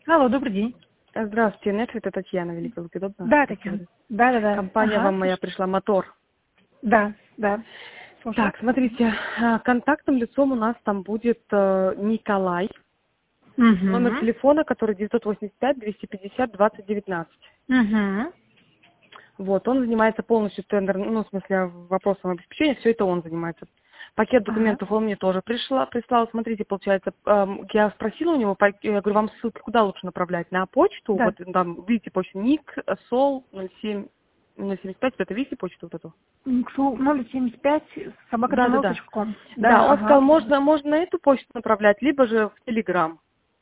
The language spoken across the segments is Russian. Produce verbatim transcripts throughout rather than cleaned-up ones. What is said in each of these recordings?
Алло, добрый день. Здравствуйте, Нет, это Татьяна, Великая Луки, удобно? Да, Татьяна. Да, да, да. Компания Ага. вам моя пришла, мотор. Да, да. Слушаю. Так, смотрите, а, контактным лицом у нас там будет э, Николай, Угу. номер телефона, который девятьсот восемьдесят пять двести пятьдесят двадцать девятнадцать. Угу. Вот, он занимается полностью тендером, ну, в смысле, вопросом обеспечения, все это он занимается. Пакет Ага. документов он мне тоже пришла, прислал. Смотрите, получается, эм, я спросила у него, пак- я говорю, вам ссылки куда лучше направлять? На почту? Да. Вот там, видите, почту ник, сол, ноль семь, ноль семьдесят пять, это видите почту вот эту? Никсу ноль семьдесят пять собака Да, да, джимейл да. точка ком. Да, он ага. сказал, можно, можно на эту почту направлять, либо же в Телеграм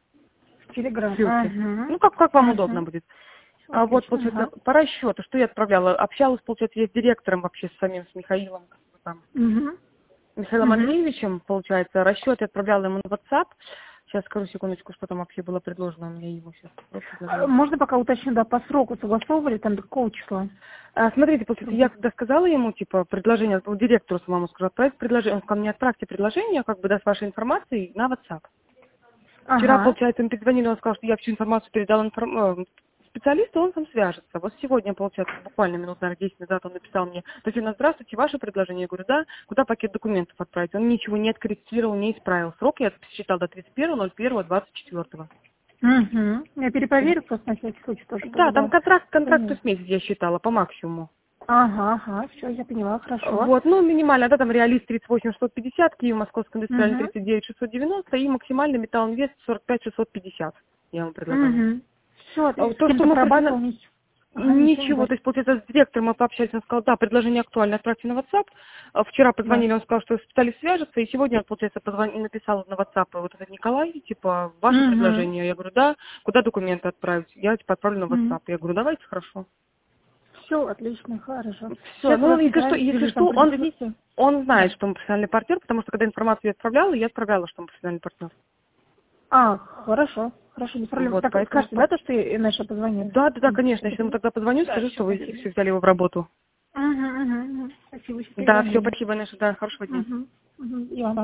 В Телеграм. ссылки. Ага. Ну, как, как вам удобно Ага. будет. А вот, Отлично. получается, Ага. по расчету, что я отправляла? Общалась, получается, я с директором вообще, с самим, с Михаилом, как бы там, Угу. Михаилом Угу. Андреевичем, получается, расчет я отправляла ему на WhatsApp. Сейчас скажу секундочку, что там вообще было предложено, у меня ему сейчас предложение. Можно пока уточню, да, по сроку согласовывали, там до какого числа? А, смотрите, получается, я когда сказала ему, типа, предложение, вот директору самому скажу, отправить предложение, он сказал, мне отправьте предложение, как бы, да, с вашей информацией на WhatsApp. Вчера, Ага. получается, им перезвонили, он сказал, что я всю информацию передал информ... э, специалисту, он сам свяжется. Вот сегодня, получается, буквально минут, наверное, десять назад он написал мне, Татьяна, здравствуйте, ваше предложение? Я говорю, да, куда пакет документов отправить? Он ничего не откорректировал, не исправил. Срок я считал до тридцать первого ноль первого двадцать четвёртого. Угу. Я перепроверю просто на всякий случай тоже, Да, чтобы, там да. контракт, контракт Понятно. с месяц я считала, по максимуму. Ага, ага, все, я поняла, хорошо. Вот, ну, минимально, да, там реалист тридцать восемь шестьсот пятьдесят, Киев, Московский индустриальный Угу. тридцать девять шестьсот девяносто и максимальный металл инвест сорок пять шестьсот пятьдесят. Я вам предлагала. Угу. Все, А с вот то, что кем-то мы прорабатывал, предна- ничего. Ага, ничего не Ничего, то говорит. есть, получается, с директором мы пообщались, он сказал, да, предложение актуально, отправьте на WhatsApp. А Вчера Да. позвонили, он сказал, что специалист свяжется, и сегодня, получается, позвонил, написал на WhatsApp вот этот Николай, типа, ваше Угу. предложение. Я говорю, да, куда документы отправить? Я, типа, отправлю на Угу. WhatsApp. Я говорю, давайте, хорошо. Все, отлично, хорошо. Все, Сейчас я ну, вас если что, Николай если свяжу, что, там он, предоставите. он знает, Да. что он профессиональный партнер, потому что, когда информацию я отправляла, я отправляла, что он профессиональный партнер. А, хорошо, хорошо, без проблем. Вот, Так, поэтому... скажете, да, то, что и Наша позвонит? Да, да, да, М, конечно, если ему позвонит? тогда позвоню, Да, скажи, все, что вы спасибо. все взяли его в работу. Угу, угу, угу. Спасибо, сейчас Да, все, перезвоню. спасибо, Наша, да, хорошего дня. Угу. Угу. Я вам.